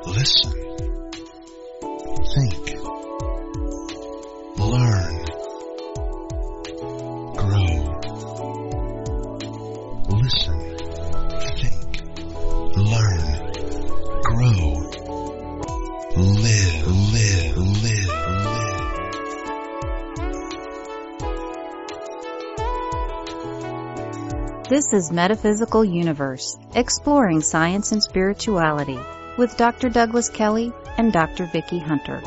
Listen. Think. Learn. Grow. Listen. Think. Learn. Grow. Live. This is Metaphysical Universe, exploring science and spirituality, with Dr. Douglas Kelly and Dr. Vicki Hunter.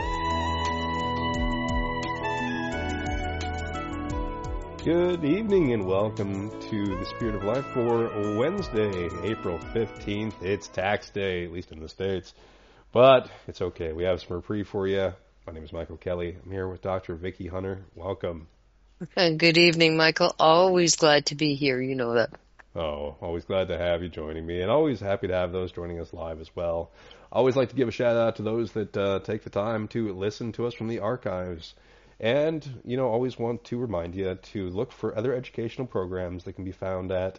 Good evening and welcome to the Spirit of Life for Wednesday, April 15th. It's tax day, at least in the States, but it's okay. We have some reprieve for you. My name is Michael Kelly. I'm here with Dr. Vicki Hunter. Welcome. Good evening, Michael. Always glad to be here. You know that. Oh, always glad to have you joining me, and always happy to have those joining us live as well. I always like to give a shout out to those that take the time to listen to us from the archives. And, always want to remind you to look for other educational programs that can be found at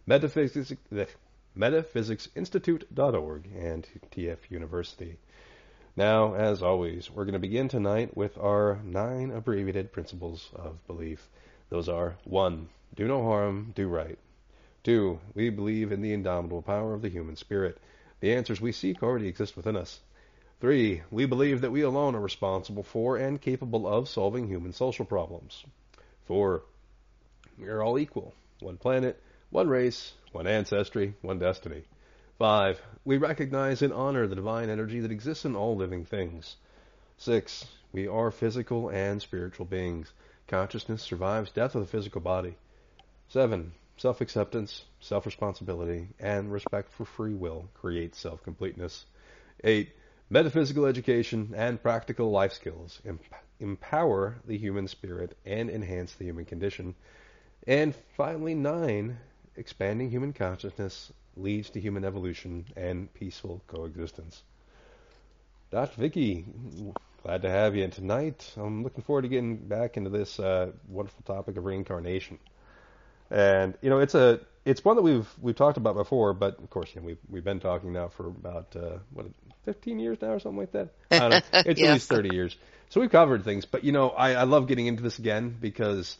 metaphysicsinstitute.org and TF University. Now, as always, we're going to begin tonight with our 9 abbreviated principles of belief. Those are: 1, do no harm, do right. 2, we believe in the indomitable power of the human spirit. The answers we seek already exist within us. 3, we believe that we alone are responsible for and capable of solving human social problems. 4, we are all equal. One planet, one race, one ancestry, one destiny. 5, we recognize and honor the divine energy that exists in all living things. 6, we are physical and spiritual beings. Consciousness survives death of the physical body. 7, self-acceptance, self-responsibility, and respect for free will create self-completeness. 8, metaphysical education and practical life skills empower the human spirit and enhance the human condition. And finally, 9, expanding human consciousness leads to human evolution and peaceful coexistence. Dr. Vicki, glad to have you. And tonight, I'm looking forward to getting back into this wonderful topic of reincarnation. And it's one that we've talked about before, but of course, we've been talking now for about 15 years now or something like that. I don't know. It's Yeah. At least 30 years. So we've covered things, but I love getting into this again because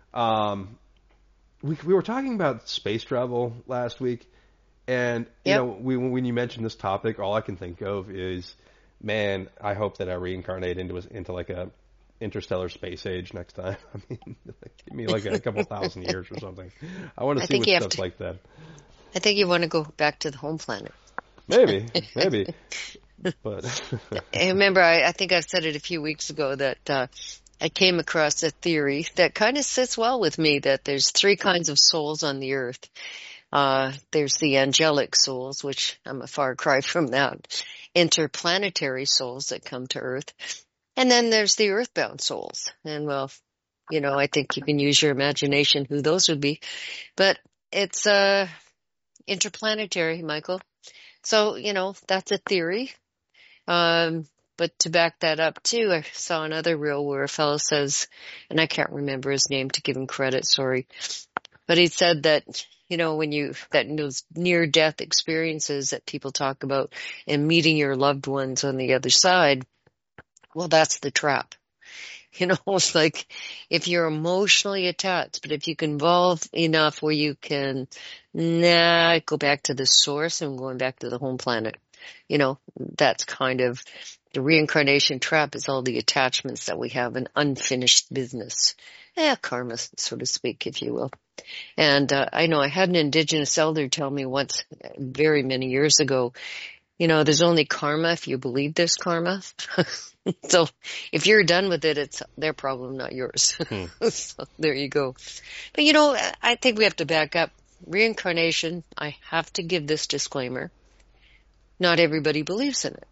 we were talking about space travel last week. And, when you mentioned this topic, all I can think of is, man, I hope that I reincarnate into like a interstellar space age next time. I mean, give me like a couple thousand years or something. I want to see what stuff's like that. I think you want to go back to the home planet. Maybe. But I remember, I think I said it a few weeks ago that I came across a theory that kind of sits well with me, that there's 3 kinds of souls on the earth. There's the angelic souls, which I'm a far cry from that, interplanetary souls that come to Earth. And then there's the earthbound souls. And I think you can use your imagination who those would be. But it's interplanetary, Michael. So, that's a theory. But to back that up too, I saw another reel where a fellow says, and I can't remember his name to give him credit, sorry. But he said that, when those near-death experiences that people talk about and meeting your loved ones on the other side, well, that's the trap. It's like if you're emotionally attached, but if you can evolve enough where you can go back to the source and going back to the home planet, that's kind of the reincarnation trap, is all the attachments that we have, an unfinished business. Karma, so to speak, if you will. And I know I had an indigenous elder tell me once, very many years ago, there's only karma if you believe there's karma. So if you're done with it, it's their problem, not yours. So there you go. But I think we have to back up. Reincarnation, I have to give this disclaimer. Not everybody believes in it.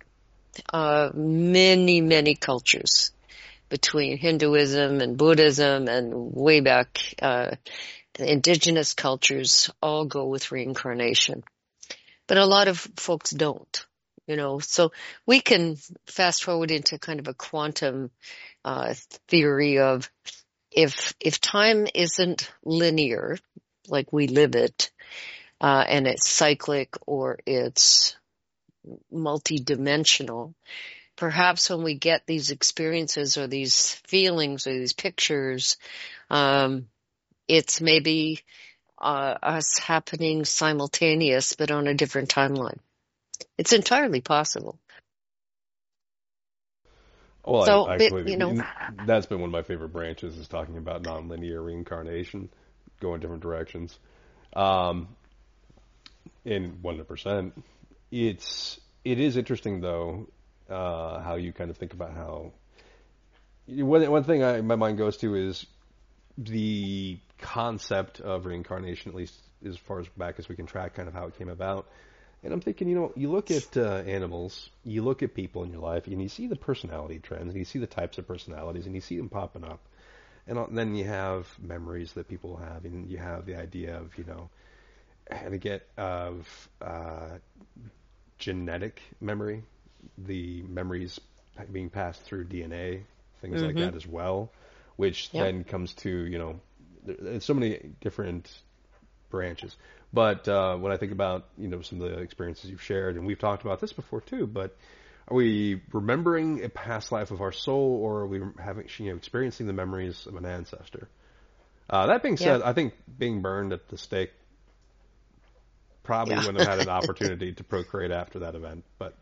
Many, many cultures between Hinduism and Buddhism and way back, indigenous cultures all go with reincarnation. But a lot of folks don't, so we can fast forward into kind of a quantum theory of if time isn't linear, like we live it, and it's cyclic or it's multidimensional. Perhaps when we get these experiences or these feelings or these pictures, it's maybe us happening simultaneous, but on a different timeline. It's entirely possible. Well, So, I but, completely, that's been one of my favorite branches is talking about nonlinear reincarnation, going different directions. Um, in 100%. It is interesting though, how you kind of think about how one thing my mind goes to is the concept of reincarnation, at least as far as back as we can track, kind of how it came about. And I'm thinking, you look at animals, you look at people in your life, and you see the personality trends, and you see the types of personalities, and you see them popping up. And then you have memories that people have, and you have the idea of, and again, of genetic memory, the memories being passed through DNA, things like that as well, which then comes to, there's so many different branches. But when I think about, some of the experiences you've shared, and we've talked about this before too, but are we remembering a past life of our soul, or are we having, experiencing the memories of an ancestor? That being said, I think being burned at the stake probably wouldn't have had an opportunity to procreate after that event, but.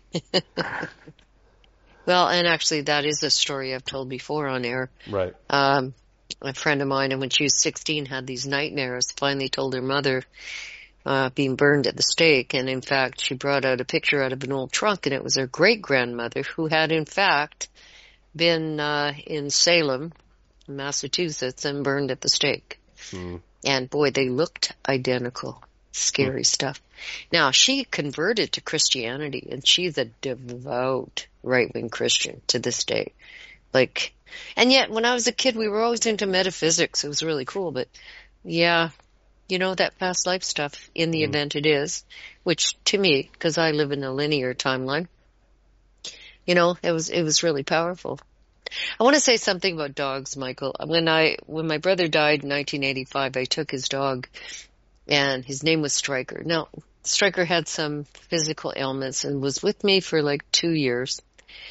Well, and actually that is a story I've told before on air. Right. A friend of mine, and when she was 16, had these nightmares, finally told her mother, being burned at the stake. And in fact, she brought out a picture out of an old trunk, and it was her great-grandmother who had in fact been in Salem, Massachusetts, and burned at the stake. And boy, they looked identical. Scary stuff. Now, she converted to Christianity, and she's a devout right-wing Christian to this day. And yet, when I was a kid, we were always into metaphysics. It was really cool, but yeah, that past life stuff, in the event it is, which to me, because I live in a linear timeline, it was really powerful. I want to say something about dogs, Michael. When my brother died in 1985, I took his dog, and his name was Stryker. Now, Stryker had some physical ailments and was with me for 2 years.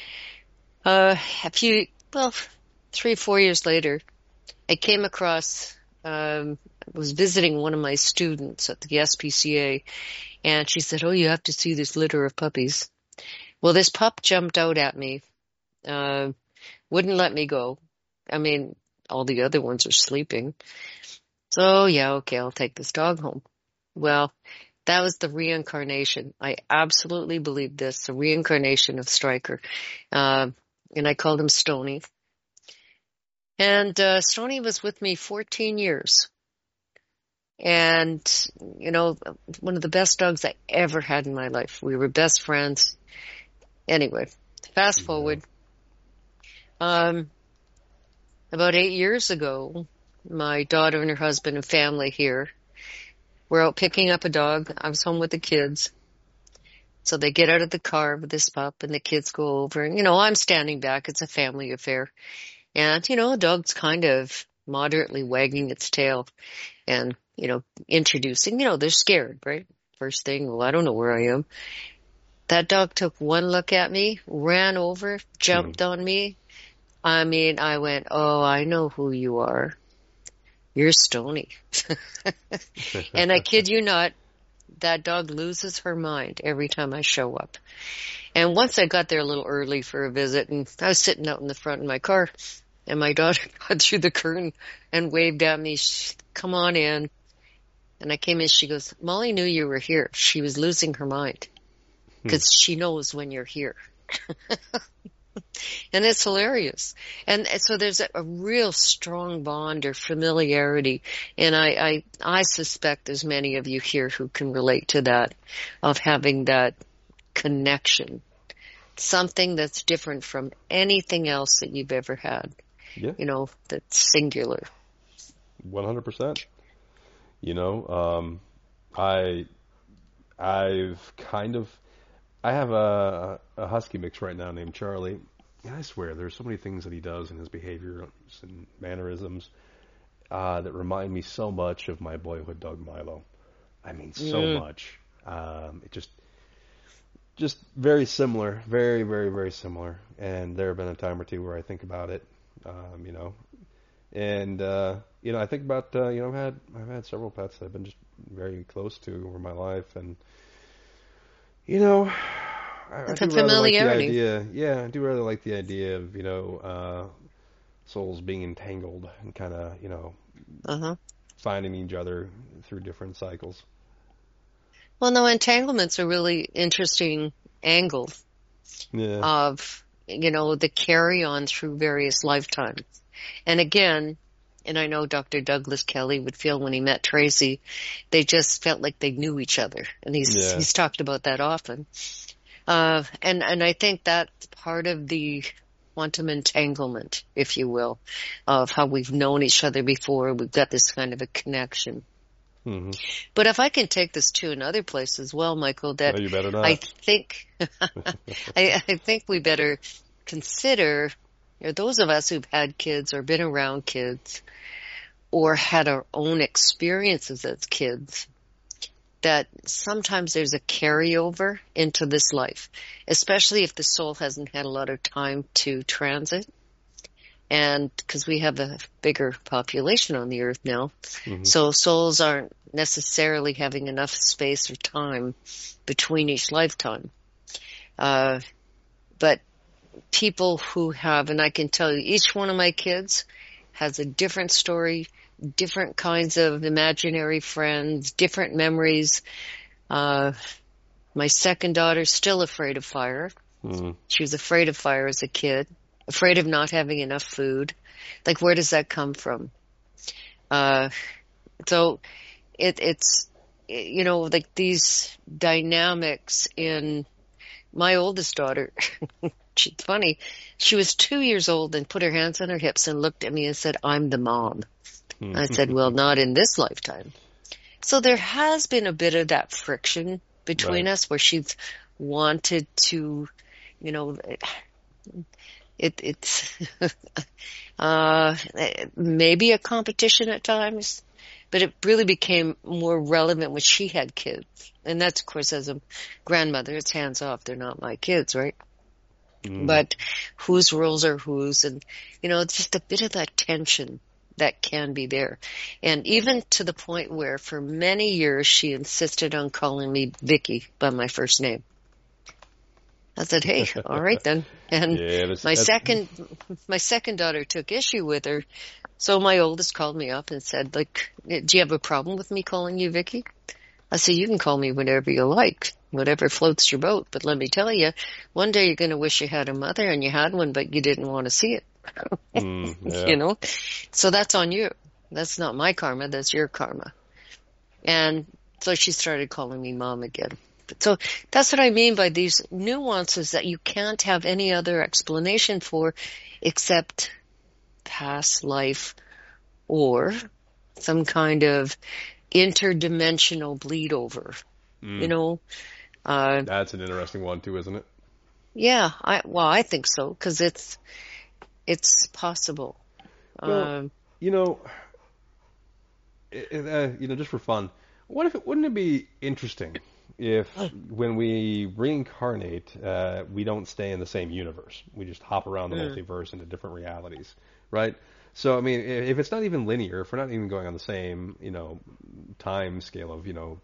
3, 4 years later, I came across, was visiting one of my students at the SPCA, and she said, "Oh, you have to see this litter of puppies." Well, this pup jumped out at me, wouldn't let me go. I mean, all the other ones are sleeping. So, yeah, okay, I'll take this dog home. Well, that was the reincarnation. I absolutely believe this, the reincarnation of Stryker. And I called him Stony. And Stony was with me 14 years. And, one of the best dogs I ever had in my life. We were best friends. Anyway, fast forward. About 8 years ago, my daughter and her husband and family here were out picking up a dog. I was home with the kids. So they get out of the car with this pup, and the kids go over. And, I'm standing back. It's a family affair. And, the dog's kind of moderately wagging its tail and, introducing. They're scared, right? First thing, well, I don't know where I am. That dog took one look at me, ran over, jumped on me. I mean, I went, "Oh, I know who you are. You're Stony." And I kid you not, that dog loses her mind every time I show up. And once I got there a little early for a visit, and I was sitting out in the front of my car, and my daughter got through the curtain and waved at me, "Come on in." And I came in, she goes, "Molly knew you were here." She was losing her mind because she knows when you're here. And it's hilarious. And so there's a real strong bond or familiarity. And I suspect there's many of you here who can relate to that, of having that connection. Something that's different from anything else that you've ever had. Yeah. That's singular. 100%. I have a husky mix right now named Charlie. And I swear, there's so many things that he does in his behavior and mannerisms that remind me so much of my boyhood dog Milo. I mean, so much. just very similar, very, very, very similar. And there have been a time or two where I think about it, you know, and you know, I think about you know, I've had several pets that I've been just very close to over my life, and you know, I It's a do rather like the familiarity. idea. Yeah, I do rather like the idea of, you know, souls being entangled and kind of, you know, Uh-huh. finding each other through different cycles. Well, no, entanglement's a really interesting angle Yeah. of, you know, the carry on through various lifetimes. And again, and I know Dr. Douglas Kelly would feel when he met Tracy, they just felt like they knew each other. And Yeah. he's talked about that often. And I think that's part of the quantum entanglement, if you will, of how we've known each other before. We've got this kind of a connection. Hmm. But if I can take this to another place as well, Michael, No, that you better I not. think, I think we better consider, you know, those of us who've had kids or been around kids or had our own experiences as kids, that sometimes there's a carryover into this life, especially if the soul hasn't had a lot of time to transit. And because we have a bigger population on the earth now, Hmm. so souls aren't necessarily having enough space or time between each lifetime. But people who have, and I can tell you, each one of my kids has a different story, different kinds of imaginary friends, different memories. My second daughter's still afraid of fire. Mm. She was afraid of fire as a kid, afraid of not having enough food. Like, where does that come from? So it's, you know, like these dynamics in my oldest daughter. She's funny. She was 2 years old and put her hands on her hips and looked at me and said, "I'm the mom." I said, "Well, not in this lifetime." So there has been a bit of that friction between Right. us where she's wanted to, you know, it's maybe a competition at times, but it really became more relevant when she had kids. And that's, of course, as a grandmother, it's hands off. They're not my kids, right? Mm. But whose roles are whose? And, you know, it's just a bit of that tension that can be there. And even to the point where for many years she insisted on calling me Vicky by my first name. I said, "Hey, all right then." And Yeah, my that's second daughter took issue with her. So my oldest called me up and said, like, "Do you have a problem with me calling you Vicky?" I said, "You can call me whatever you like, whatever floats your boat. But let me tell you, one day you're going to wish you had a mother and you had one, but you didn't want to see it." yeah. You know? So that's on you. That's not my karma. That's your karma. And so she started calling me mom again. So that's what I mean by these nuances that you can't have any other explanation for except past life or some kind of interdimensional bleed over. Mm. You know, That's an interesting one too, isn't it? yeah, I think so, because it's possible. Well, you know, you know, just for fun, wouldn't it be interesting if when we reincarnate, we don't stay in the same universe. We just hop around the multiverse into different realities, right? So, I mean, if it's not even linear, if we're not even going on the same, you know, time scale of, you know,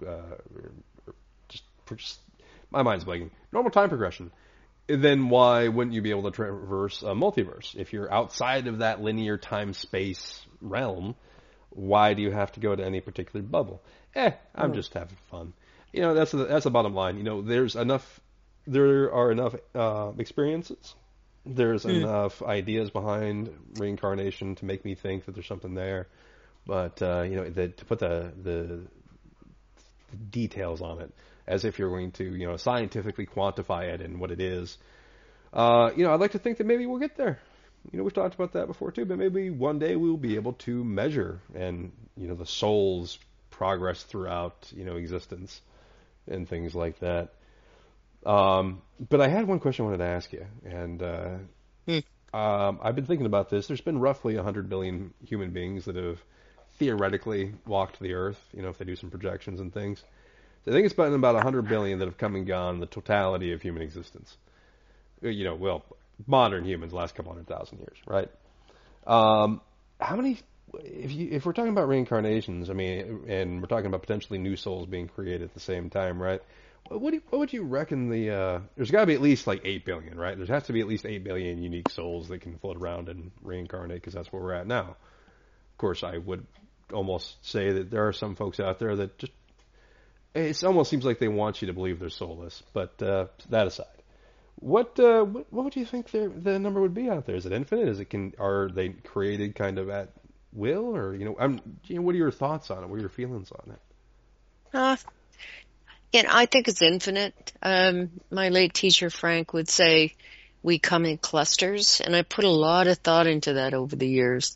just my mind's blanking, normal time progression, then why wouldn't you be able to traverse a multiverse? If you're outside of that linear time-space realm, why do you have to go to any particular bubble? I'm just having fun. You know, that's the bottom line. You know, there are enough experiences. There's enough ideas behind reincarnation to make me think that there's something there. But you know, to put the details on it, as if you're going to, you know, scientifically quantify it and what it is. You know, I'd like to think that maybe we'll get there. You know, we've talked about that before too, but maybe one day we'll be able to measure and, you know, the soul's progress throughout, you know, existence and things like that. But I had one question I wanted to ask you, and I've been thinking about this. There's been roughly 100 billion human beings that have theoretically walked the Earth, you know, if they do some projections and things. So I think it's been about 100 billion that have come and gone, the totality of human existence. Well, modern humans, last couple 100,000 years, right? How many? If we're talking about reincarnations, I mean, and we're talking about potentially new souls being created at the same time, right? What would you reckon there's got to be at least like 8 billion, right? There has to be at least 8 billion unique souls that can float around and reincarnate, because that's where we're at now. Of course, I would almost say that there are some folks out there that just, it almost seems like they want you to believe they're soulless. But that aside, what would you think the number would be out there? Is it infinite? Are they created kind of at will, or what are your thoughts on it? What are your feelings on it? I think it's infinite. My late teacher Frank would say we come in clusters, and I put a lot of thought into that over the years.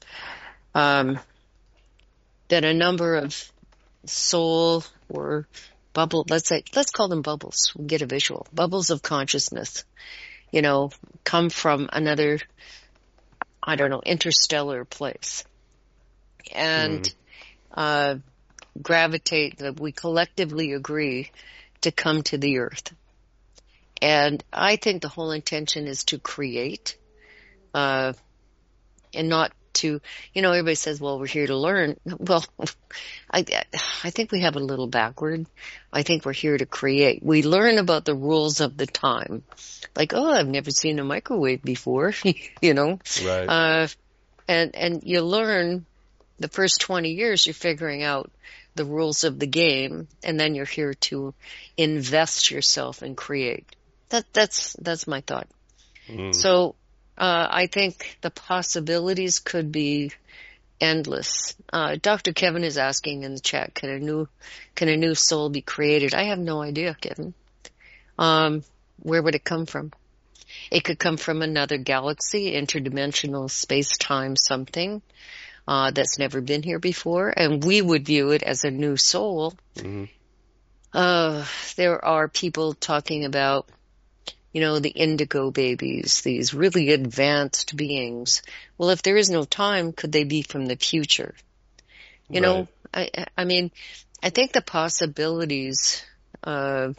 That a number of soul or bubble, let's call them bubbles. We get a visual. Bubbles of consciousness, come from another, I don't know, interstellar place. And, gravitate, that we collectively agree to come to the earth. And I think the whole intention is to create, and not to, everybody says, well, we're here to learn. Well, I think we have it a little backward. I think we're here to create. We learn about the rules of the time. Like, oh, I've never seen a microwave before, Right. And you learn the first 20 years, you're figuring out the rules of the game, and then you're here to invest yourself and create. That's my thought. So, I think the possibilities could be endless. Dr. Kevin is asking in the chat, can a new soul be created? I have no idea, Kevin. Where would it come from? It could come from another galaxy, interdimensional space-time something, that's never been here before, and we would view it as a new soul. Mm-hmm. There are people talking about, the indigo babies, these really advanced beings. Well, if there is no time, could they be from the future? Right. I mean, I think the possibilities are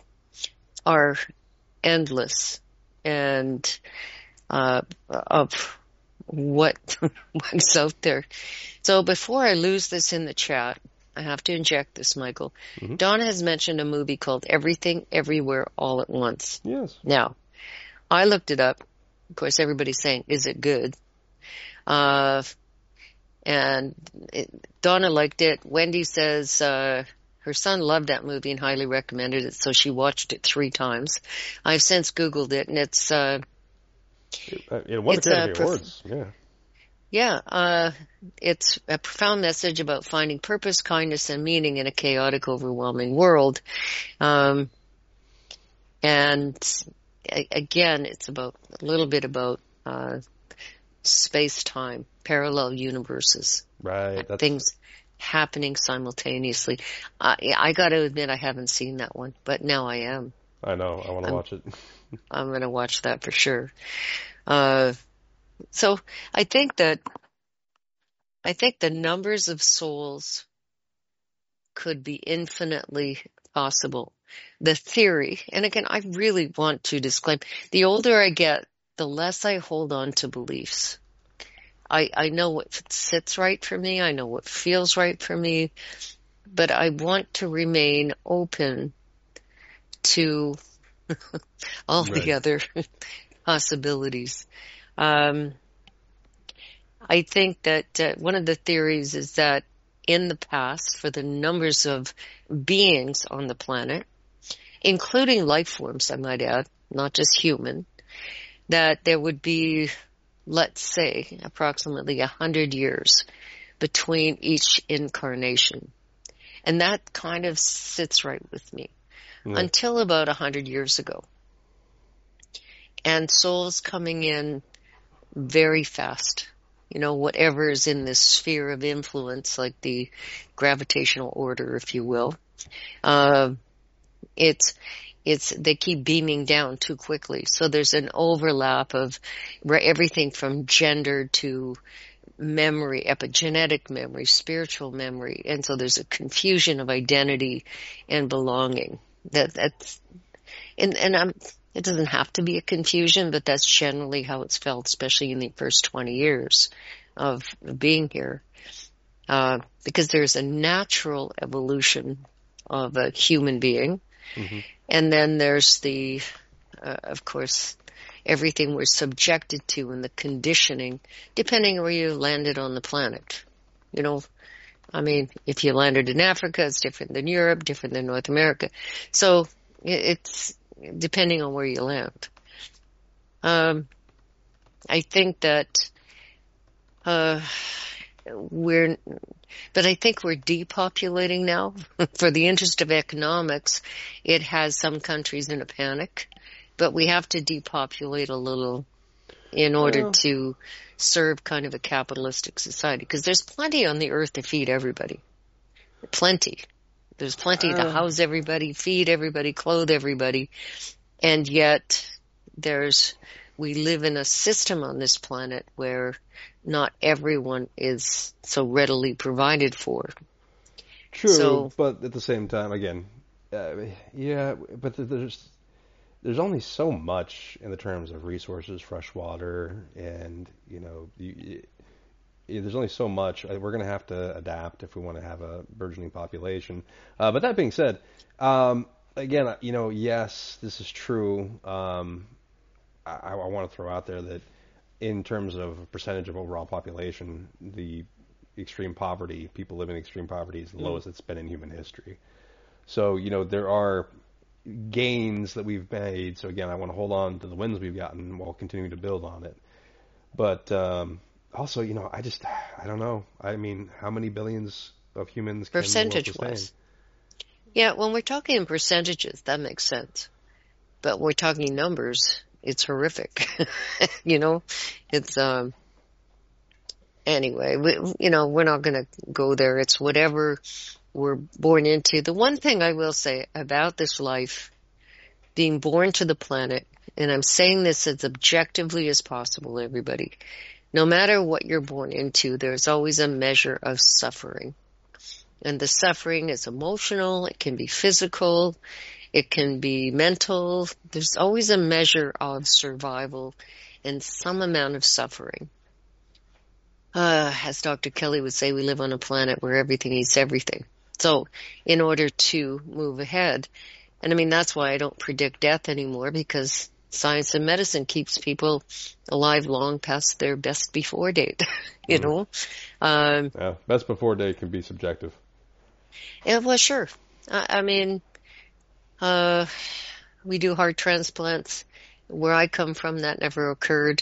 endless, and of what's out there. So before I lose this in the chat, I have to inject this, Michael. Mm-hmm. Donna has mentioned a movie called Everything, Everywhere, All at Once. Yes. Now, I looked it up. Of course, everybody's saying, is it good? Donna liked it. Wendy says her son loved that movie and highly recommended it, so she watched it 3 times. I've since Googled it, and it's it won Academy Awards. Yeah, it's a profound message about finding purpose, kindness, and meaning in a chaotic, overwhelming world. And again, it's a little bit about space-time, parallel universes. Right. Things happening simultaneously. I got to admit, I haven't seen that one, but now I am. I know. I want to watch it. I'm going to watch that for sure. So I think the numbers of souls could be infinitely possible. The theory, and again, I really want to disclaim, the older I get, the less I hold on to beliefs. I know what sits right for me. I know what feels right for me, but I want to remain open to all the other possibilities. I think that one of the theories is that in the past, for the numbers of beings on the planet, including life forms, I might add, not just human, that there would be, let's say, approximately 100 years between each incarnation. And that kind of sits right with me. Until about 100 years ago. And souls coming in very fast. Whatever is in this sphere of influence, like the gravitational order, if you will. They keep beaming down too quickly. So there's an overlap of everything from gender to memory, epigenetic memory, spiritual memory, and so there's a confusion of identity and belonging. That's it doesn't have to be a confusion, but that's generally how it's felt, especially in the first 20 years of being here. Because there's a natural evolution of a human being. Mm-hmm. And then there's the, of course, everything we're subjected to and the conditioning, depending on where you landed on the planet. You know, I mean, if you landed in Africa, it's different than Europe, different than North America. So it's depending on where you land. I think that I think we're depopulating now. For the interest of economics, it has some countries in a panic, but we have to depopulate a little in order to serve kind of a capitalistic society, because there's plenty on the earth to feed everybody. Plenty. There's plenty to house everybody, feed everybody, clothe everybody, and yet we live in a system on this planet where not everyone is so readily provided for. True, but at the same time, again, but there's only so much in the terms of resources, fresh water, and there's only so much. We're going to have to adapt if we want to have a burgeoning population. But that being said, again, yes, this is true. I want to throw out there that in terms of percentage of overall population, the extreme poverty, people living in extreme poverty, is the lowest it's been in human history. So, there are gains that we've made. So again, I want to hold on to the wins we've gotten while continuing to build on it. But also, I don't know. I mean, how many billions of humans can percentage-wise? Yeah, when we're talking in percentages, that makes sense. But when we're talking numbers, it's horrific. It's anyway. We're not going to go there. It's whatever we're born into. The one thing I will say about this life, being born to the planet, and I'm saying this as objectively as possible, everybody, no matter what you're born into, there's always a measure of suffering. And the suffering is emotional, it can be physical, it can be mental. There's always a measure of survival and some amount of suffering. As Dr. Kelly would say, we live on a planet where everything eats everything. So in order to move ahead, and I mean, that's why I don't predict death anymore, because science and medicine keeps people alive long past their best before date, best before date can be subjective. Yeah, well, sure. I mean, we do heart transplants. Where I come from, that never occurred,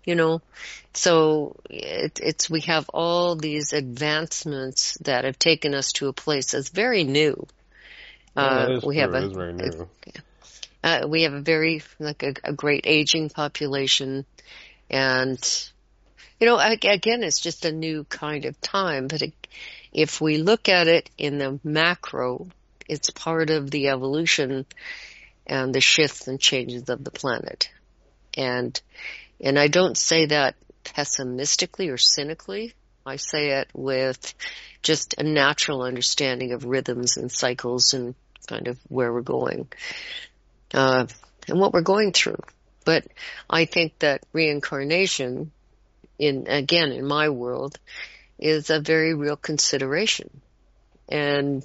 So we have all these advancements that have taken us to a place that's very new. It is very new. We have a very, a great aging population, and, again, it's just a new kind of time, but if we look at it in the macro, it's part of the evolution and the shifts and changes of the planet. And I don't say that pessimistically or cynically. I say it with just a natural understanding of rhythms and cycles and kind of where we're going. And what we're going through. But I think that reincarnation, in my world, is a very real consideration. And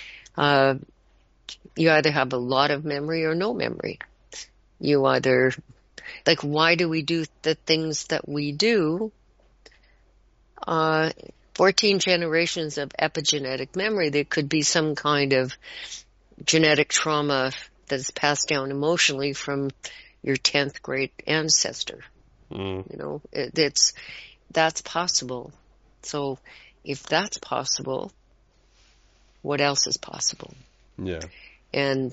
you either have a lot of memory or no memory. You either, why do we do the things that we do? 14 generations of epigenetic memory. There could be some kind of genetic trauma that is passed down emotionally from your 10th grade ancestor. That's possible. So if that's possible, what else is possible? Yeah. And,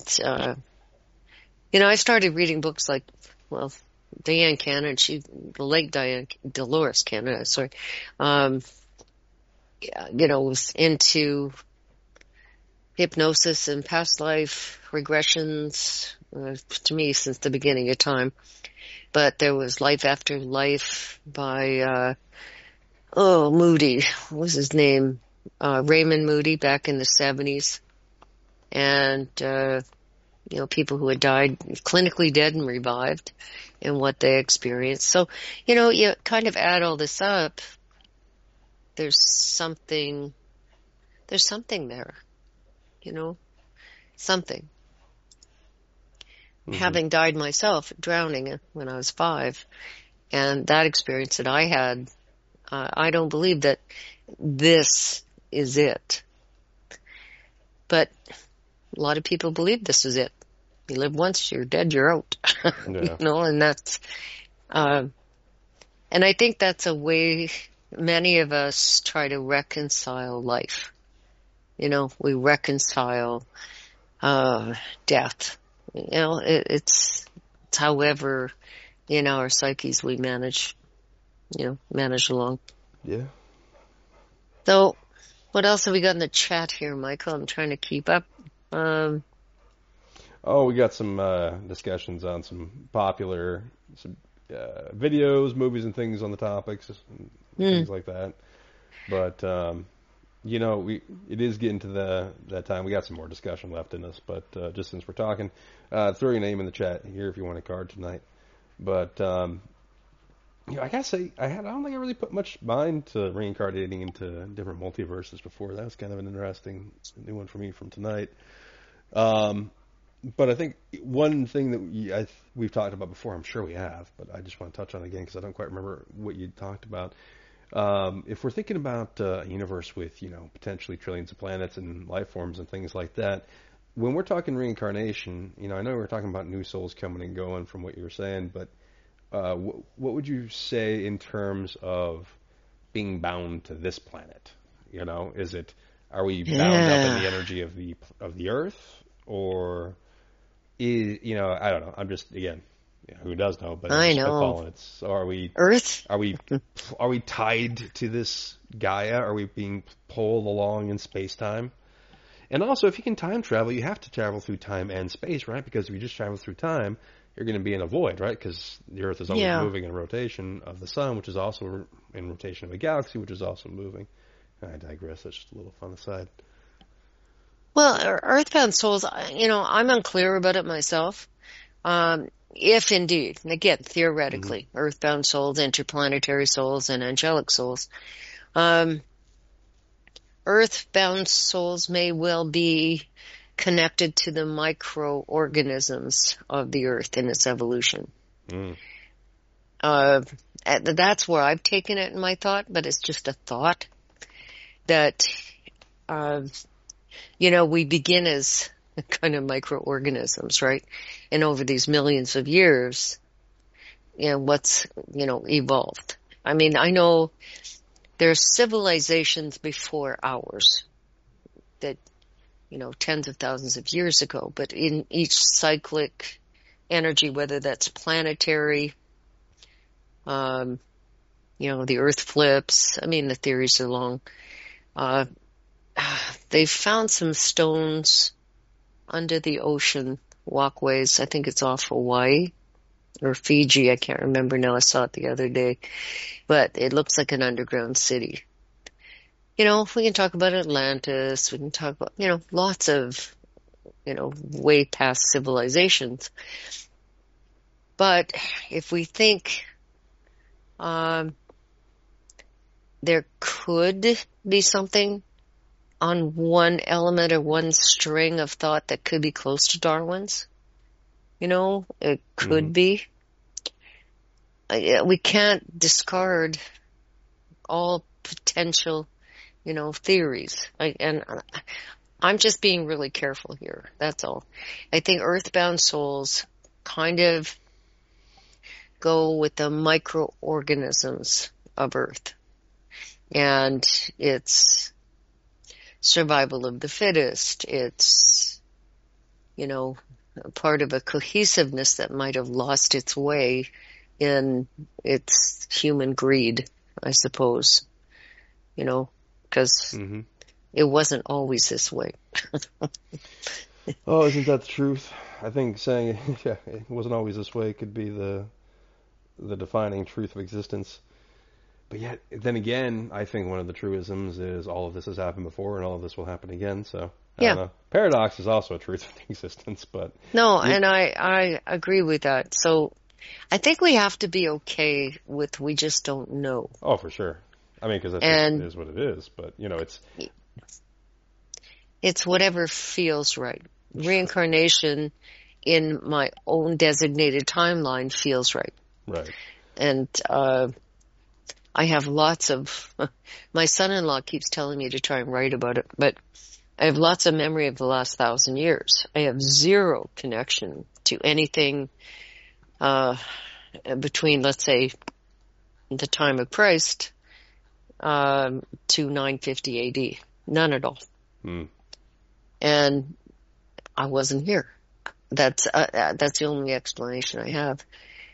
I started reading books like, Diane Cannon, the late Dolores Cannon, was into hypnosis and past life regressions, to me, since the beginning of time. But there was Life After Life by oh, Moody, what was his name? Raymond Moody back in the 70s. And, people who had died, clinically dead and revived, and what they experienced. So, you kind of add all this up. There's something there, something. Having died myself, drowning when I was 5, and that experience that I had, I don't believe that this is it. But a lot of people believe this is it. You live once, you're dead, you're out. Yeah. And that's, and I think that's a way many of us try to reconcile life. We reconcile death. It's however in our psyches we manage along. Yeah. So, what else have we got in the chat here, Michael? I'm trying to keep up. We got some discussions on some popular videos, movies, and things on the topics, and things like that. But it is getting to that time. We got some more discussion left in us, but just since we're talking, throw your name in the chat here if you want a card tonight. But I gotta say, I don't think I really put much mind to reincarnating into different multiverses before. That was kind of an interesting new one for me from tonight. But I think one thing that we've talked about before, I'm sure we have, but I just want to touch on it again because I don't quite remember what you talked about. If we're thinking about a universe with, potentially trillions of planets and life forms and things like that, when we're talking reincarnation, I know we're talking about new souls coming and going from what you were saying, but what would you say in terms of being bound to this planet? Are we bound up in the energy of the Earth, or I don't know. I'm just, again, who does know? But I know. So are we Earth? Are we tied to this Gaia? Are we being pulled along in space-time? And also, if you can time travel, you have to travel through time and space, right? Because if you just travel through time, you're going to be in a void, right? Because the Earth is always moving in rotation of the sun, which is also in rotation of a galaxy, which is also moving. I digress. That's just a little fun aside. Well, earthbound souls, I'm unclear about it myself. If indeed, and again, theoretically, earthbound souls, interplanetary souls, and angelic souls, earthbound souls may well be connected to the microorganisms of the earth in its evolution. That's where I've taken it in my thought, but it's just a thought that, we begin as kind of microorganisms, right? And over these millions of years, what's, evolved. I mean, I know there's civilizations before ours that, tens of thousands of years ago, but in each cyclic energy, whether that's planetary, the Earth flips. I mean, the theories are long. They've found some stones under the ocean walkways. I think it's off Hawaii or Fiji. I can't remember now. I saw it the other day. But it looks like an underground city. We can talk about Atlantis. We can talk about, lots of, way past civilizations. But if we think there could be something on one element or one string of thought that could be close to Darwin's, it could be. We can't discard all potential, theories. I'm just being really careful here. That's all. I think earthbound souls kind of go with the microorganisms of Earth. And it's survival of the fittest. It's, part of a cohesiveness that might have lost its way in its human greed, I suppose. Because it wasn't always this way. Oh, isn't that the truth? I think saying it wasn't always this way could be the defining truth of existence. But yet, then again, I think one of the truisms is all of this has happened before and all of this will happen again. So, I don't know. Paradox is also a truth of existence, but... No, and I agree with that. So I think we have to be okay with we just don't know. Oh, for sure. I mean, because it is what it is. But, it's whatever feels right. Reincarnation in my own designated timeline feels right. Right. And I have lots of... My son-in-law keeps telling me to try and write about it, but I have lots of memory of the last 1,000 years. I have zero connection to anything between, let's say, the time of Christ to 950 AD. None at all. And I wasn't here. That's the only explanation I have.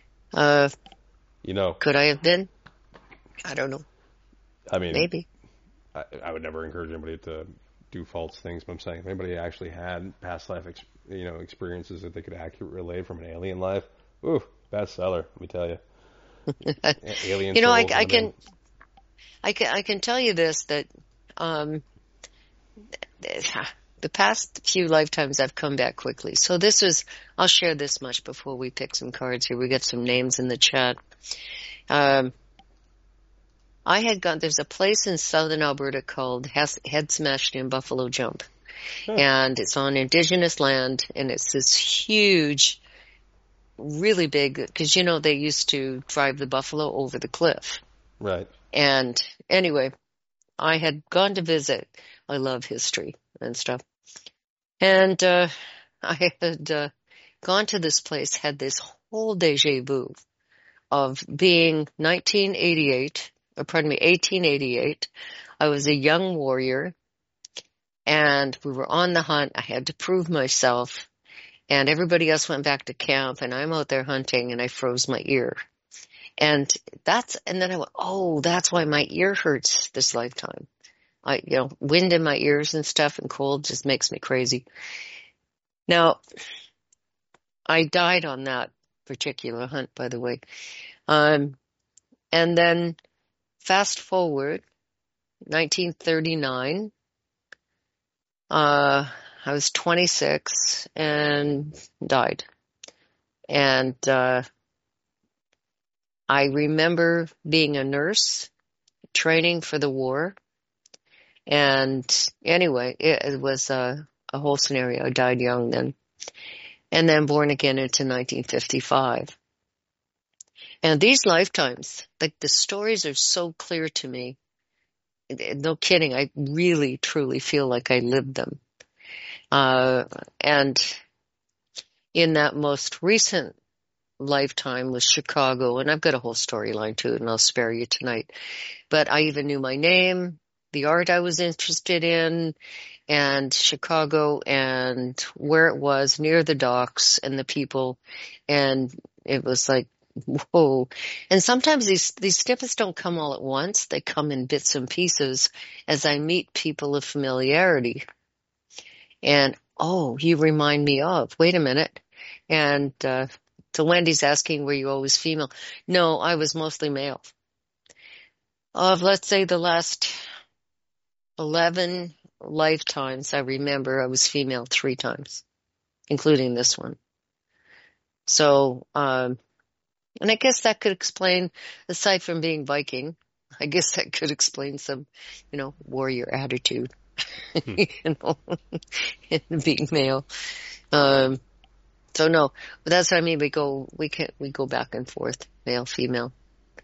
Could I have been? I don't know. I mean, maybe. I would never encourage anybody to do false things, but I'm saying if anybody actually had past life, experiences that they could accurately relate from an alien life, ooh, bestseller, let me tell you. Alien. I can tell you this, that the past few lifetimes I've come back quickly. So I'll share this much before we pick some cards here. We got some names in the chat. There's a place in southern Alberta called Head Smashed in Buffalo Jump. And it's on indigenous land, and it's this huge, really big, because they used to drive the buffalo over the cliff. Right. And anyway, I had gone to visit. I love history and stuff. And I had gone to this place, had this whole déjà vu of being 1888. I was a young warrior, and we were on the hunt. I had to prove myself, and everybody else went back to camp, and I'm out there hunting, and I froze my ear. And then I went, oh, that's why my ear hurts this lifetime. Wind in my ears and stuff and cold just makes me crazy. Now, I died on that particular hunt, by the way. And then fast forward, 1939, I was 26 and died. And I remember being a nurse, training for the war. And anyway, it was a whole scenario. I died young then. And then born again into 1955. And these lifetimes, like the stories are so clear to me. No kidding. I really, truly feel like I lived them. And in that most recent lifetime was Chicago, and I've got a whole storyline to it, and I'll spare you tonight. But I even knew my name, the art I was interested in, and Chicago, and where it was, near the docks, and the people, and it was like, whoa. And sometimes these snippets don't come all at once. They come in bits and pieces as I meet people of familiarity. And, oh, you remind me of, wait a minute. And so Wendy's asking, were you always female? No, I was mostly male. Of, let's say, the last 11 lifetimes, I remember I was female 3 times, including this one. So, and I guess that could explain, aside from being Viking, I guess that could explain some, warrior attitude, and being male. So no, but that's what I mean. We go back and forth, male, female.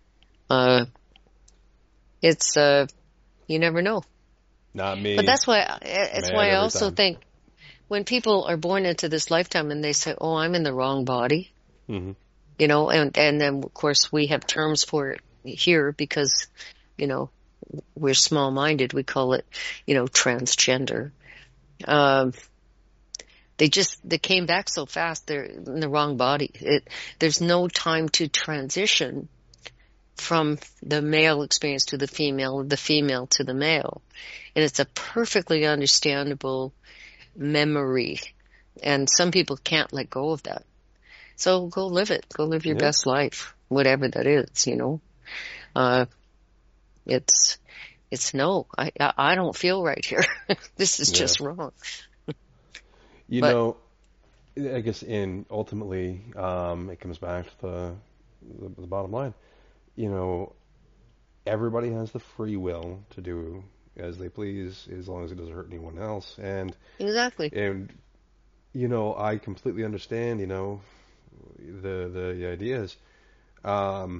It's, you never know. Not me. But that's why I also think when people are born into this lifetime and they say, oh, I'm in the wrong body, and then of course we have terms for it here because, we're small-minded. We call it, transgender. They came back so fast. They're in the wrong body. There's no time to transition from the male experience to the female to the male. And it's a perfectly understandable memory. And some people can't let go of that. So go live it. Go live your best life, whatever that is, It's no, I don't feel right here. This is Yeah. just wrong. You But know, I guess ultimately, it comes back to the bottom line. You know, everybody has the free will to do as they please, as long as it doesn't hurt anyone else. exactly. And you know, I completely understand. You know, the ideas. Um,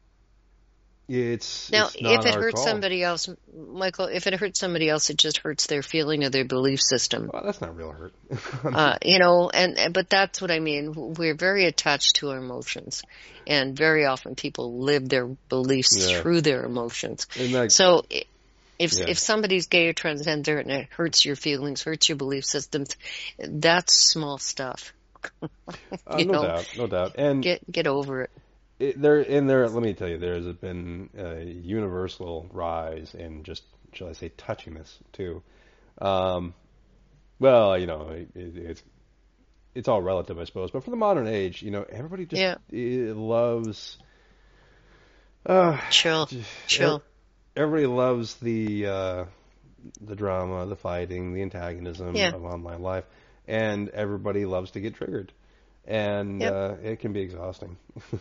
Now, it's if not it our hurts call. somebody else, Michael, if it hurts somebody else, it just hurts their feeling of their belief system. Well, that's not real hurt. I mean, But that's what I mean. We're very attached to our emotions, and very often people live their beliefs yeah, through their emotions. and that, So yeah, if somebody's gay or transgender and it hurts your feelings, hurts your belief systems, that's small stuff. You no know, doubt, no doubt. And get over it. let me tell you, there's been a universal rise in just, shall I say, touchiness too. Um, well, you know, it's all relative, I suppose. But for the modern age, you know, everybody just Yeah, loves. Uh, chill, just, chill. everybody loves the drama, the fighting, the antagonism Yeah, of online life, and everybody loves to get triggered, and yep. it can be exhausting.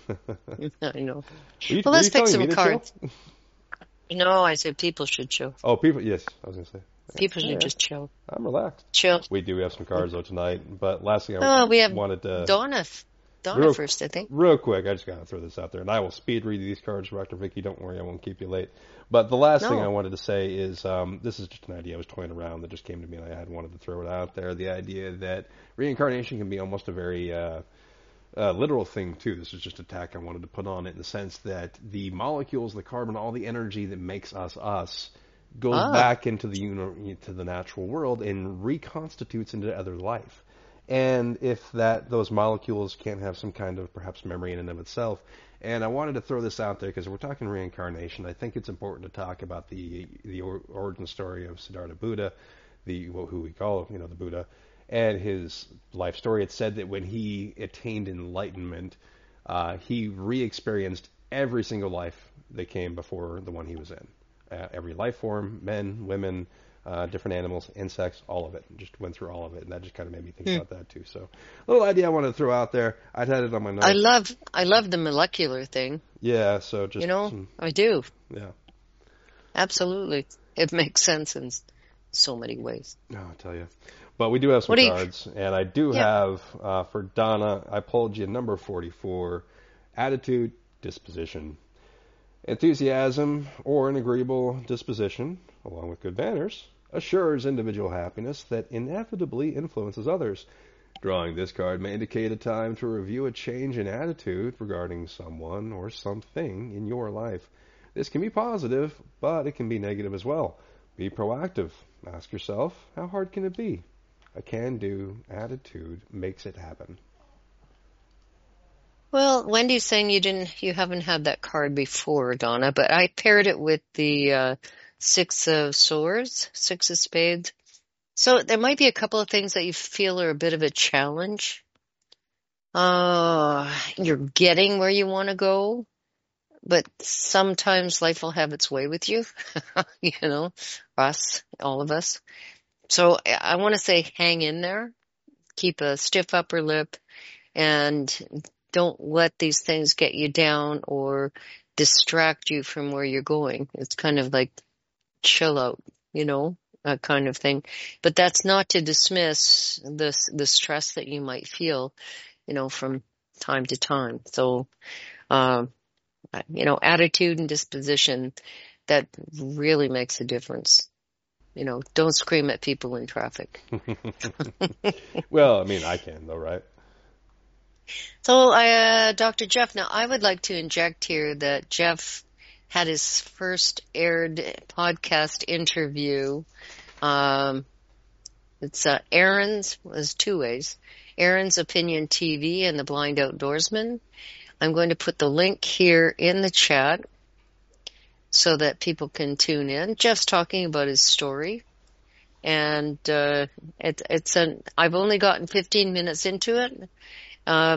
I know. Well, Were let's you pick telling some me to chill? cards. No, I said people should chill. Oh, people, yes, I was gonna say. People Yeah, should yeah, just chill. I'm relaxed. Chill. We do have some cards though tonight, but last thing I Oh, we have wanted to Donna. Donna real first, I think. real quick, I just gotta throw this out there, and I will speed read these cards for Dr. Vicky. Don't worry, I won't keep you late. But the last thing I No. wanted to say is this is just an idea I was toying around that just came to me, and I had wanted to throw it out there. The idea that reincarnation can be almost a very literal thing too. This is just a tack I wanted to put on it in the sense that the molecules, the carbon, all the energy that makes us goes Ah. back into to the natural world and reconstitutes into other life. And if those molecules can't have some kind of perhaps memory in and of itself, and I wanted to throw this out there because we're talking reincarnation. I think it's important to talk about the origin story of Siddhartha Buddha, who we call the Buddha, and his life story. It said that when he attained enlightenment, he re-experienced every single life that came before the one he was in. Every life form, men, women, different animals, insects, all of it. Just went through all of it, and that just kind of made me think about that too. So, a little idea I wanted to throw out there. I'd had it on my notes. I love the molecular thing. Yeah, so just I do. yeah. Absolutely. It makes sense in so many ways. No, I'll tell you. But we do have some What do you? cards, and I do Yeah. have for Donna. I pulled you number 44, attitude, disposition. Enthusiasm or an agreeable disposition, along with good manners, assures individual happiness that inevitably influences others. Drawing this card may indicate a time to review a change in attitude regarding someone or something in your life. This can be positive, but it can be negative as well. Be proactive. Ask yourself, how hard can it be? A can-do attitude makes it happen. Well, Wendy's saying you haven't had that card before, Donna, but I paired it with the Six of Swords, Six of Spades. So there might be a couple of things that you feel are a bit of a challenge. You're getting where you want to go, but sometimes life will have its way with you, all of us. So I want to say hang in there, keep a stiff upper lip, and don't let these things get you down or distract you from where you're going. It's kind of like chill out, that kind of thing. But that's not to dismiss the stress that you might feel, from time to time. So, attitude and disposition, that really makes a difference. Don't scream at people in traffic. Well, I mean, I can though, right? So, Dr. Jeff, now I would like to inject here that Jeff had his first aired podcast interview. It's Aaron's, was two ways. Aaron's Opinion TV and The Blind Outdoorsman. I'm going to put the link here in the chat so that people can tune in. Jeff's talking about his story. And I've only gotten 15 minutes into it.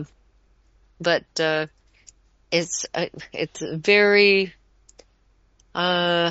But it's very Uh,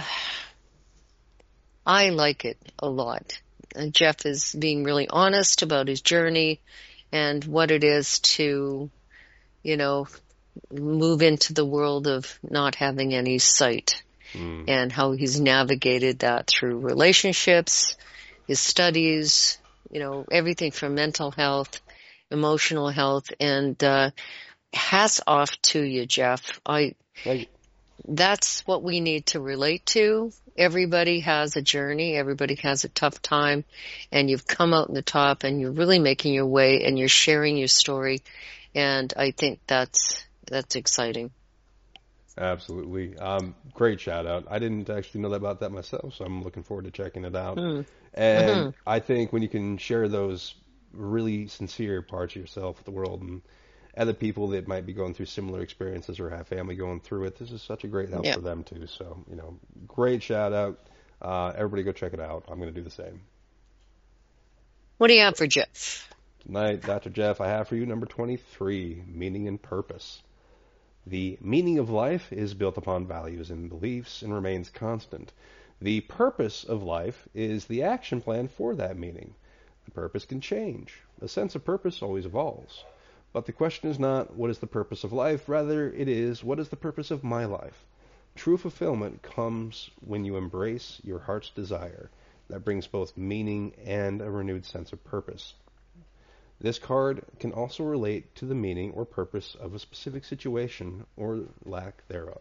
I like it a lot. Jeff is being really honest about his journey and what it is to, you know, move into the world of not having any sight and how he's navigated that through relationships, his studies, everything from mental health, emotional health, and hats off to you, Jeff. Thank you. That's what we need to relate to. Everybody has a journey. Everybody has a tough time, and you've come out on the top, and you're really making your way, and you're sharing your story, and I think that's exciting. Absolutely. Great shout out. I didn't actually know about that myself, so I'm looking forward to checking it out. And I think when you can share those really sincere parts of yourself with the world and other people that might be going through similar experiences or have family going through it, this is such a great help for them too. So, great shout out. Everybody go check it out. I'm going to do the same. What do you have for Jeff? Tonight, Dr. Jeff, I have for you number 23, Meaning and Purpose. The meaning of life is built upon values and beliefs and remains constant. The purpose of life is the action plan for that meaning. The purpose can change. The sense of purpose always evolves. But the question is not, what is the purpose of life? Rather, it is, what is the purpose of my life? True fulfillment comes when you embrace your heart's desire. That brings both meaning and a renewed sense of purpose. This card can also relate to the meaning or purpose of a specific situation or lack thereof.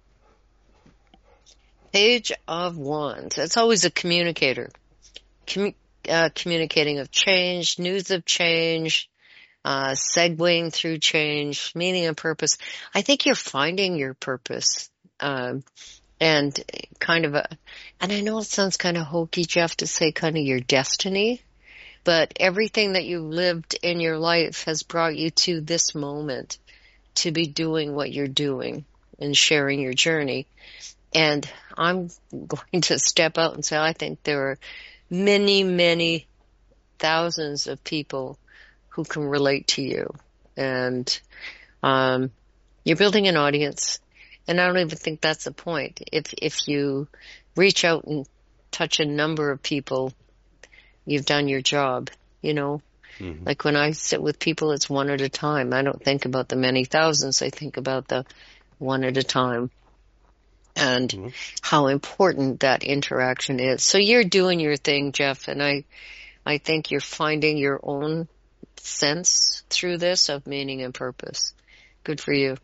Page of Wands. That's always a communicator. Communicating of change, news of change, segueing through change, meaning and purpose. I think you're finding your purpose. And I know it sounds kind of hokey, Jeff, to say kind of your destiny, but everything that you've lived in your life has brought you to this moment to be doing what you're doing and sharing your journey. And I'm going to step out and say, I think there are many, many thousands of people who can relate to you. And you're building an audience. And I don't even think that's the point. If you reach out and touch a number of people, you've done your job, Like when I sit with people, it's one at a time. I don't think about the many thousands. I think about the one at a time and how important that interaction is. So you're doing your thing, Jeff, and I think you're finding your own sense through this of meaning and purpose. Good for you.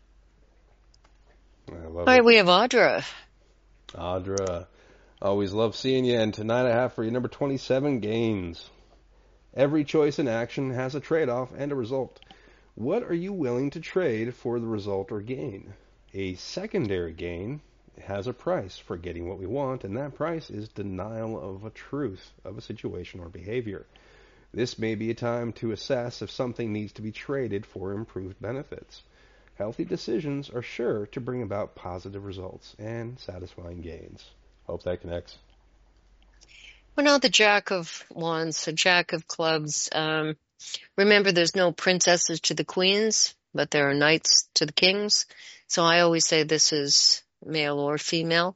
All right, we have Audra. Audra, always love seeing you. And tonight I have for you number 27, Gains. Every choice in action has a trade-off and a result. What are you willing to trade for the result or gain? A secondary gain has a price for getting what we want, and that price is denial of a truth of a situation or behavior. This may be a time to assess if something needs to be traded for improved benefits. Healthy decisions are sure to bring about positive results and satisfying gains. Hope that connects. Well, now the Jack of Wands, the Jack of Clubs. Remember, there's no princesses to the queens, but there are knights to the kings. So I always say this is male or female.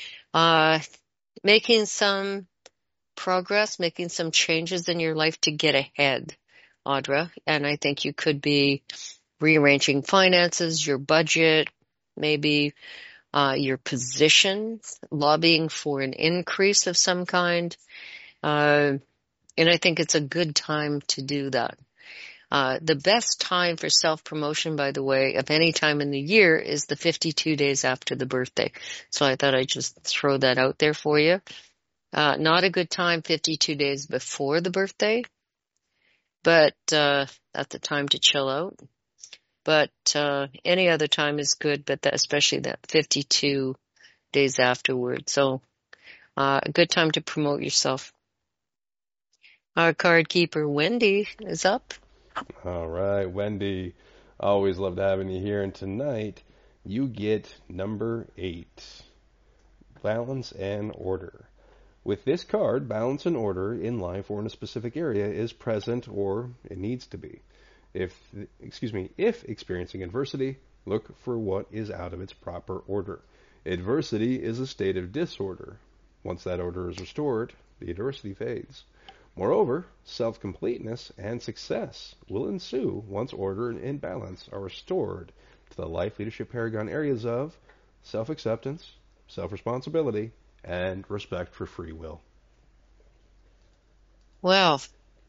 Making some progress, making some changes in your life to get ahead, Audra. And I think you could be rearranging finances, your budget, maybe your position, lobbying for an increase of some kind. And I think it's a good time to do that. The best time for self-promotion, by the way, of any time in the year is the 52 days after the birthday. So I thought I'd just throw that out there for you. Not a good time 52 days before the birthday, but that's the time to chill out. But any other time is good, but especially that 52 days afterward. So a good time to promote yourself. Our card keeper, Wendy, is up. All right, Wendy. Always loved having you here. And tonight, you get number 8, Balance and Order. With this card, balance and order in life or in a specific area is present, or it needs to be. If experiencing adversity, look for what is out of its proper order. Adversity is a state of disorder. Once that order is restored, the adversity fades. Moreover, self-completeness and success will ensue once order and balance are restored to the life leadership paragon areas of self-acceptance, self-responsibility, and respect for free will. Well,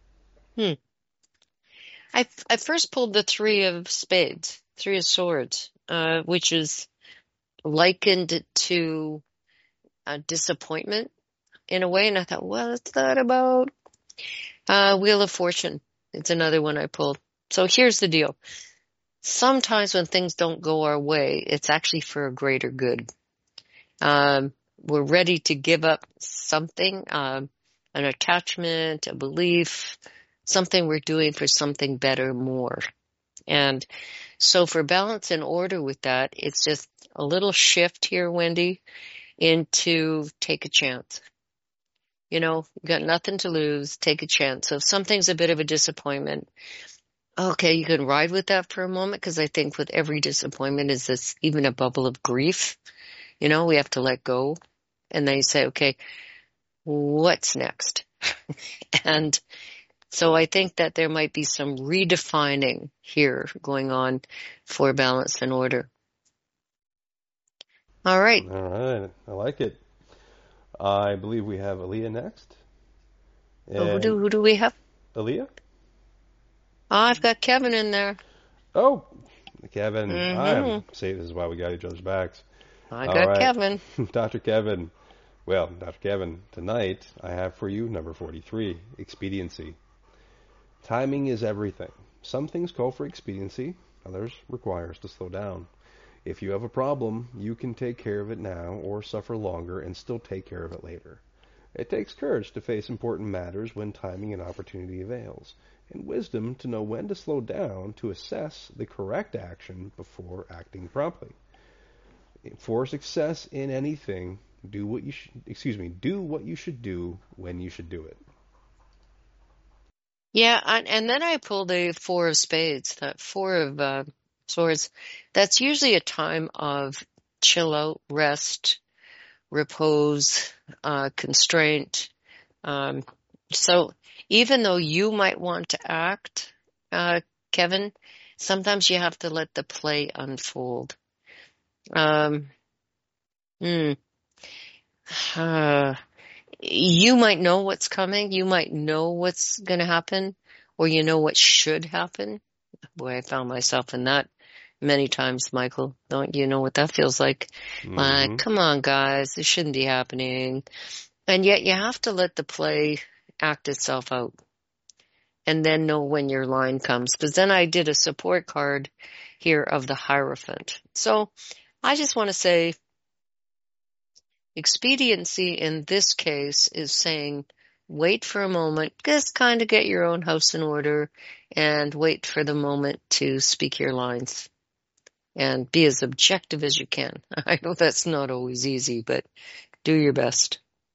I first pulled the Three of Spades, Three of Swords, which is likened to disappointment in a way. And I thought, well, what's that about? Wheel of Fortune. It's another one I pulled. So here's the deal. Sometimes when things don't go our way, it's actually for a greater good. We're ready to give up something, an attachment, a belief, something we're doing for something better, more. And so for balance and order with that, it's just a little shift here, Wendy, into take a chance. You know, you got nothing to lose, take a chance. So if something's a bit of a disappointment, okay, you can ride with that for a moment, because I think with every disappointment is this even a bubble of grief. You know, we have to let go. And then you say, okay, what's next? And so I think that there might be some redefining here going on for balance and order. All right. All right. I like it. I believe we have Aaliyah next. Oh, who do we have? Aaliyah? I've got Kevin in there. Oh, Kevin. I'm saying this is why we got each other's backs. I got Kevin. Dr. Kevin. Well, Dr. Kevin, tonight I have for you number 43, expediency. Timing is everything. Some things call for expediency, others require us to slow down. If you have a problem, you can take care of it now or suffer longer and still take care of it later. It takes courage to face important matters when timing and opportunity avails, and wisdom to know when to slow down to assess the correct action before acting promptly. For success in anything, do what you should do when you should do it. Yeah, and then I pulled a Four of Spades, that Four of Swords. That's usually a time of chill out, rest, repose, constraint. So even though you might want to act, Kevin, sometimes you have to let the play unfold. You might know what's coming. You might know what's going to happen, or you know what should happen. Boy, I found myself in that many times, Michael. Don't you know what that feels like? Like, come on, guys, this shouldn't be happening. And yet you have to let the play act itself out and then know when your line comes. Because then I did a support card here of the Hierophant. So I just want to say expediency in this case is saying wait for a moment, just kind of get your own house in order and wait for the moment to speak your lines and be as objective as you can. I know that's not always easy, but do your best.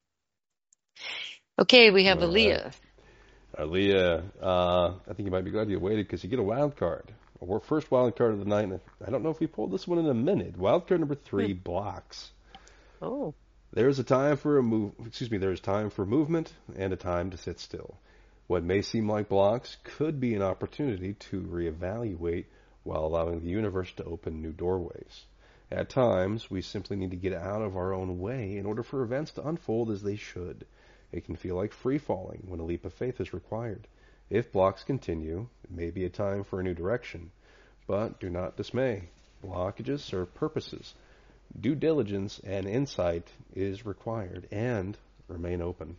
Okay, we have Aaliyah. Aaliyah, I think you might be glad you waited because you get a wild card. Our first wild card of the night. I don't know if we pulled this one in a minute. Wild card number 3, blocks. Oh. There's time for movement and a time to sit still. What may seem like blocks could be an opportunity to reevaluate while allowing the universe to open new doorways. At times, we simply need to get out of our own way in order for events to unfold as they should. It can feel like free-falling when a leap of faith is required. If blocks continue, it may be a time for a new direction. But do not dismay. Blockages serve purposes. Due diligence and insight is required, and remain open.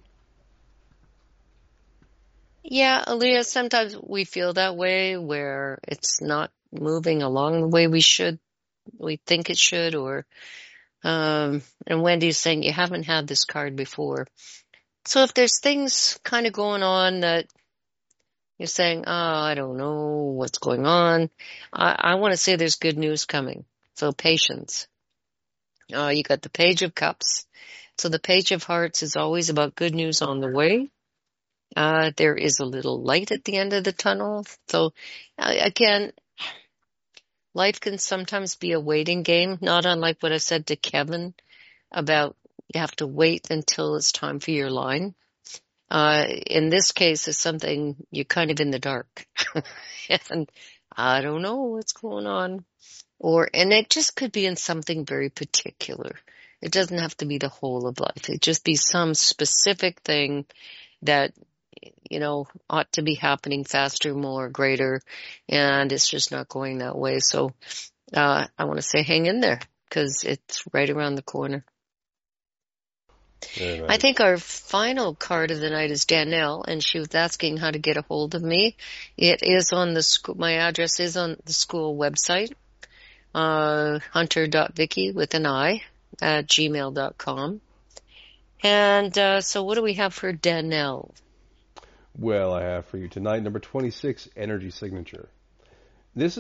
Yeah, Aaliyah, sometimes we feel that way where it's not moving along the way we think it should, or and Wendy's saying you haven't had this card before. So if there's things kind of going on that you're saying, I don't know what's going on, I want to say there's good news coming. So patience. You got the Page of Cups. So the Page of Hearts is always about good news on the way. There is a little light at the end of the tunnel. So again, life can sometimes be a waiting game, not unlike what I said to Kevin about you have to wait until it's time for your line. In this case, it's something you're kind of in the dark. And I don't know what's going on. And it just could be in something very particular. It doesn't have to be the whole of life. It just be some specific thing that, ought to be happening faster, more, greater, and it's just not going that way. So, I want to say hang in there because it's right around the corner. Very nice. I think our final card of the night is Danielle, and she was asking how to get a hold of me. It is on the school, my address is on the school website, hunter.vicky with an I at gmail.com. And so what do we have for Danielle? Well, I have for you tonight number 26, Energy Signature. This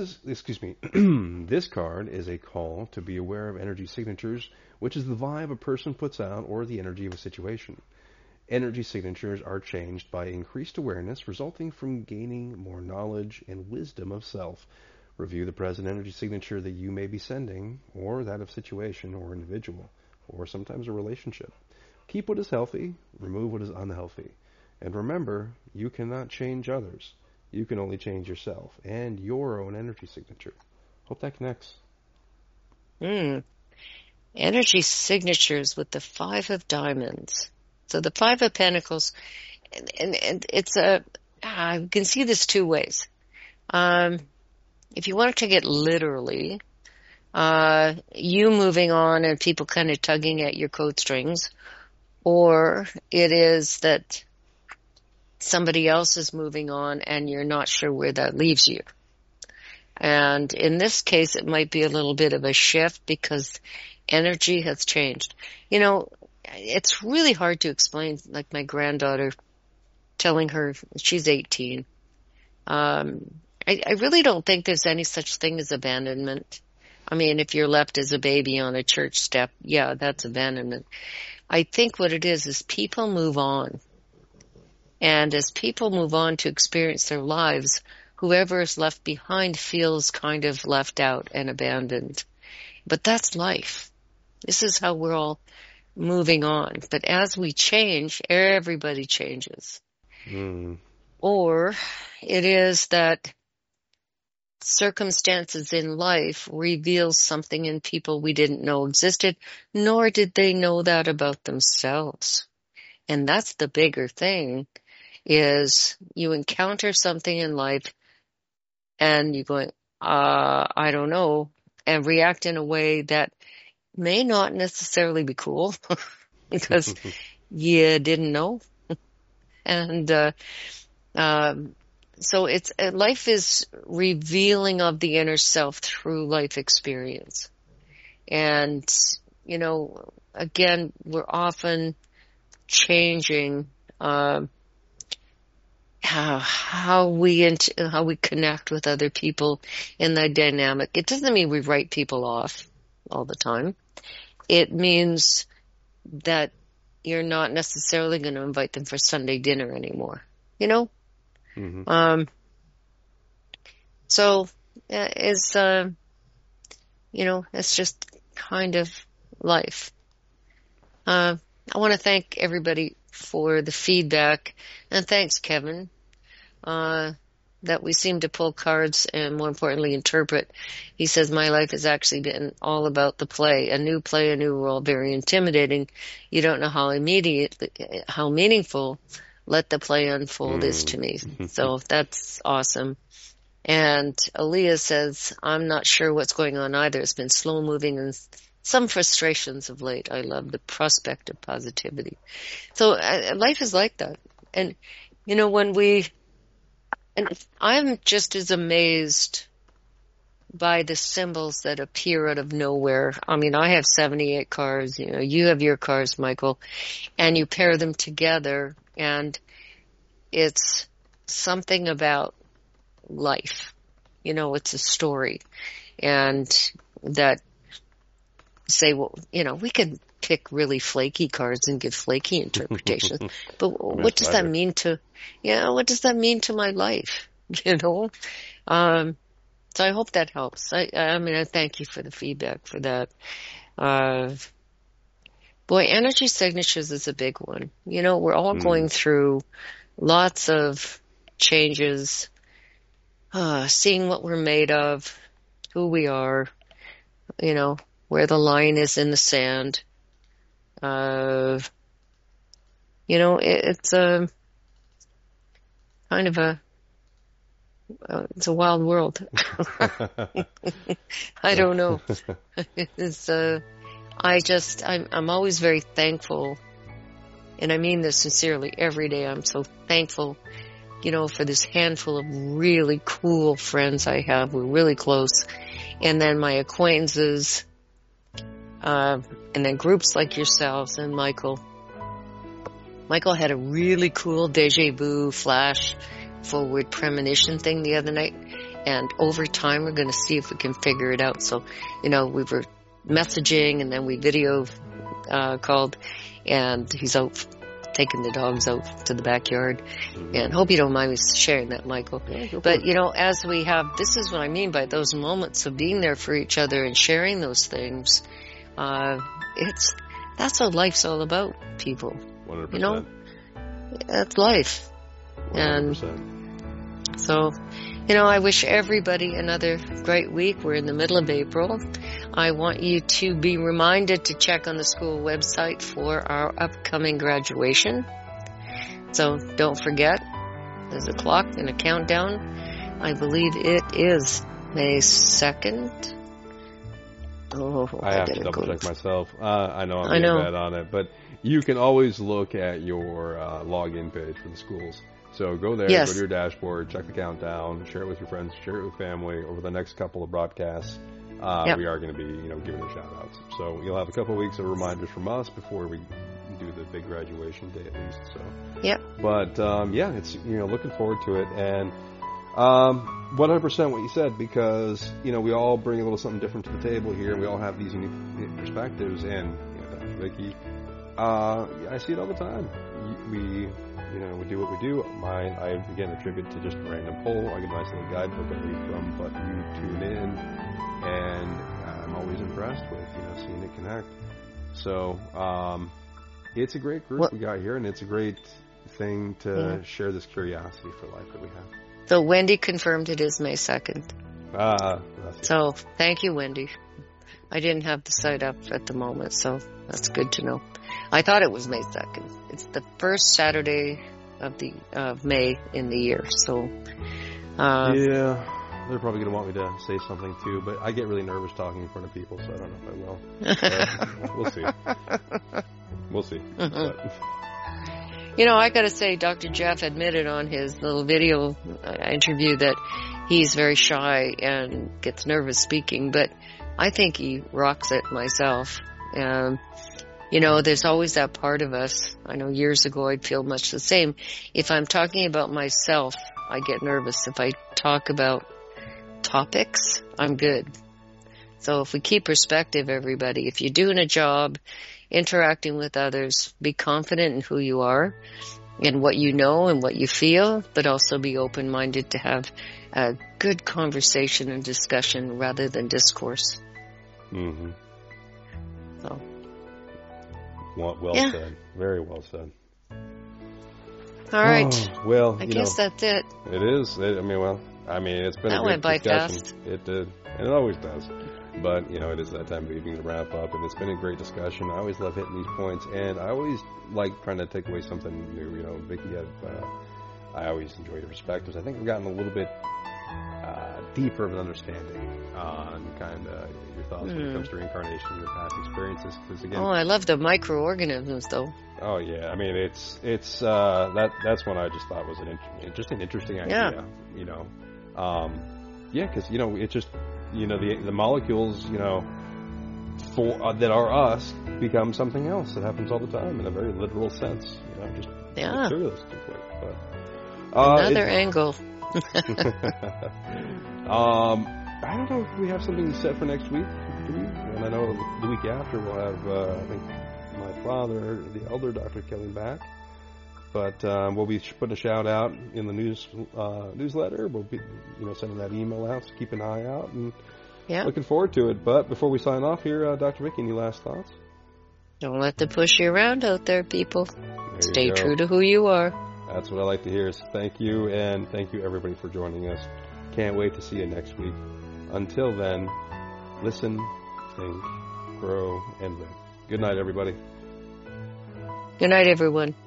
card is a call to be aware of energy signatures, which is the vibe a person puts out or the energy of a situation. Energy signatures are changed by increased awareness resulting from gaining more knowledge and wisdom of self. Review the present energy signature that you may be sending, or that of situation or individual, or sometimes a relationship. Keep what is healthy, remove what is unhealthy. And remember, you cannot change others. You can only change yourself and your own energy signature. Hope that connects. Energy signatures with the 5 of Diamonds. So the 5 of Pentacles, and it's you can see this 2 ways. If you want to take it literally, you moving on and people kind of tugging at your coat strings, or it is that somebody else is moving on and you're not sure where that leaves you. And in this case, it might be a little bit of a shift because energy has changed. It's really hard to explain, like my granddaughter, telling her she's 18. I really don't think there's any such thing as abandonment. I mean, if you're left as a baby on a church step, yeah, that's abandonment. I think what it is people move on. And as people move on to experience their lives, whoever is left behind feels kind of left out and abandoned. But that's life. This is how we're all moving on. But as we change, everybody changes. Or it is that circumstances in life reveal something in people we didn't know existed, nor did they know that about themselves. And that's the bigger thing, is you encounter something in life and you're going, I don't know, and react in a way that may not necessarily be cool because you didn't know. And so it's life is revealing of the inner self through life experience. And, again, we're often changing how we connect with other people in the dynamic. It doesn't mean we write people off all the time. It means that you're not necessarily going to invite them for Sunday dinner anymore. So it's it's just kind of life. I want to thank everybody for the feedback, and thanks, Kevin, that we seem to pull cards and, more importantly, interpret. He says, my life has actually been all about the play, a new role, very intimidating. You don't know how meaningful let the play unfold is to me. So that's awesome. And Aaliyah says, I'm not sure what's going on either. It's been slow moving and some frustrations of late. I love the prospect of positivity. So life is like that. And, I'm just as amazed by the symbols that appear out of nowhere. I mean, I have 78 cards, you have your cards, Michael, and you pair them together and it's something about life. It's a story. And that say, well, we can pick really flaky cards and give flaky interpretations. But what does that mean to, what does that mean to my life? So I hope that helps. I mean, I thank you for the feedback for that. Boy, energy signatures is a big one. You know, we're all going through lots of changes, seeing what we're made of, who we are, you know, where the line is in the sand. You know, it's a kind of it's a wild world. I don't know. It's, I'm always very thankful, and I mean this sincerely every day. I'm so thankful, you know, for this handful of really cool friends I have. We're really close. And then my acquaintances, and then groups like yourselves and Michael. Michael had a really cool deja vu flash forward premonition thing the other night. And over time, we're going to see if we can figure it out. So, you know, we were messaging and then we video called, and he's out taking the dogs out to the backyard. And hope you don't mind me sharing that, Michael. Yeah, but, you know, as we have, this is what I mean by those moments of being there for each other and sharing those things. That's what life's all about, people. 100%. You know, that's life. 100%. And so, you know, I wish everybody another great week. We're in the middle of April. I want you to be reminded to check on the school website for our upcoming graduation. So don't forget, there's a clock and a countdown. I believe it is May 2nd. Oh, I have to double check myself. I know I'm getting bad on it, but you can always look at your login page for the schools. So go there, yes. Go to your dashboard, check the countdown, share it with your friends, share it with family. Over the next couple of broadcasts, we are going to be, you know, giving the shout outs. So you'll have a couple of weeks of reminders from us before we do the big graduation day at least. So yep. But it's, you know, looking forward to it, and 100% what you said, because, you know, we all bring a little something different to the table here, and we all have these unique perspectives. And, you know, Dr. Vicki, I see it all the time. We do what we do. I again attribute to just a random poll. I get a nice little guidebook I read from, but you tune in, and I'm always impressed with, you know, seeing it connect. So it's a great group we got here, and it's a great thing to share this curiosity for life that we have. So Wendy confirmed it is May 2nd. So thank you, Wendy. I didn't have the site up at the moment, so that's good to know. I thought it was May 2nd. It's the first Saturday of May in the year. So yeah, they're probably going to want me to say something too, but I get really nervous talking in front of people, so I don't know if I will. We'll see. We'll see. But. You know, I got to say, Dr. Jeff admitted on his little video interview that he's very shy and gets nervous speaking, but I think he rocks it myself. You know, there's always that part of us. I know years ago I'd feel much the same. If I'm talking about myself, I get nervous. If I talk about topics, I'm good. So if we keep perspective, everybody, if you're doing a job, interacting with others, be confident in who you are and what you know and what you feel, but also be open-minded to have a good conversation and discussion rather than discourse. Mm-hmm. So. Well said. Very well said. All right. Oh, well, I guess that's it. It is. It's been that a good went by discussion. fast. It did, and it always does. But, you know, it is that time of evening to wrap up, and it's been a great discussion. I always love hitting these points, and I always like trying to take away something new. You know, Vicki, I always enjoy your perspectives. I think we've gotten a little bit deeper of an understanding on kind of your thoughts when it comes to reincarnation, your past experiences. Because again, I love the microorganisms, though. Oh yeah, I mean it's that's one I just thought was an interesting idea. Yeah. You know, because you know it just. You know, the molecules, you know, that are us become something else. It happens all the time in a very literal sense. You know, just materialistically. But another angle. I don't know if we have something set for next week. Do we? And I know the week after we'll have, I think, my father, the elder Dr. Kelly, back. But we'll be putting a shout out in the newsletter. We'll be, sending that email out. So keep an eye out, and looking forward to it. But before we sign off here, Dr. Vicki, any last thoughts? Don't let them push you around out there, people. Stay go. true to who you are. That's what I like to hear. So thank you, and thank you everybody for joining us. Can't wait to see you next week. Until then, listen, think, grow, and live. Good night, everybody. Good night, everyone.